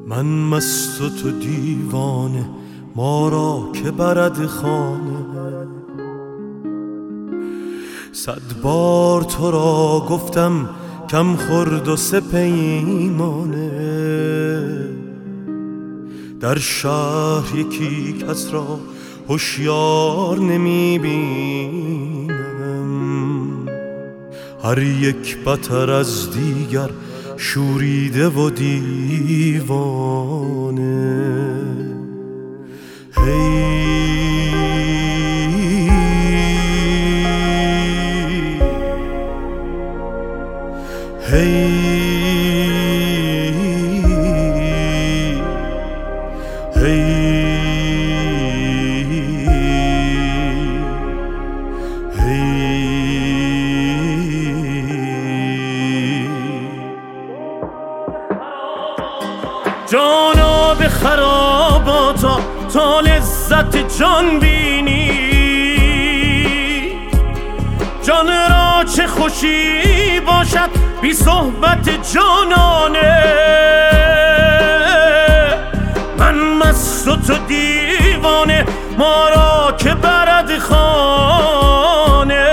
من مست و تو دیوانه، ما را که برد خانه. 100 بار تو را گفتم کم خورد و سه پیمانه. در شهر یکی کس را هوشیار نمی بینم، هر یک بتر از دیگر شوریده و دیوانه. جانا به خراباتا تا لذت جان بینی، جان را چه خوشی باشد بی صحبت جانانه. من مست و تو دیوانه، ما را که برد خانه.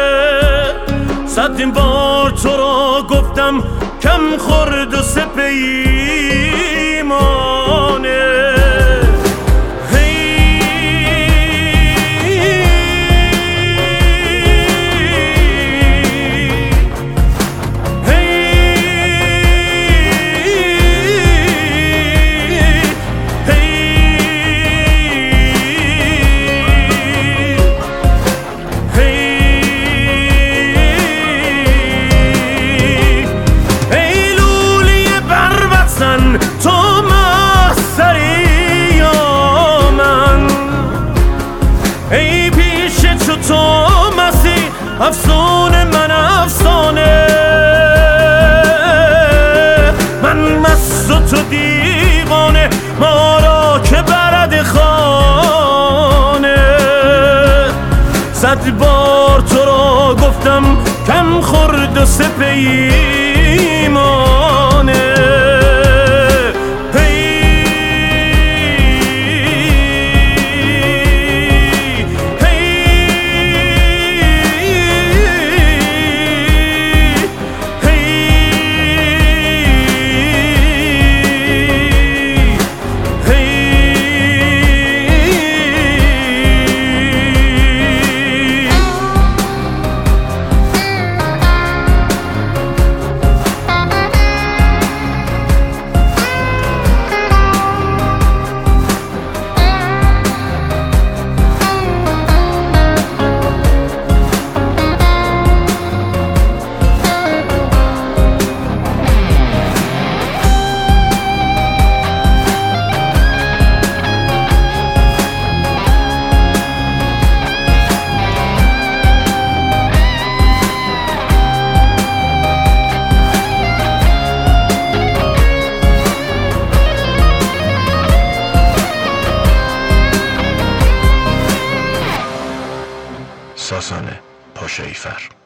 100 بار تو را گفتم کم خورد و سه پیمانه. تو مستری یا من، ای پیش چو تو مسیح افسانه من افسانه. من مست و تو دیوانه، ما را که برد خانه. 100 بار تو را گفتم کم خورد و سه پیمانه. ساسانه پاشاییفر.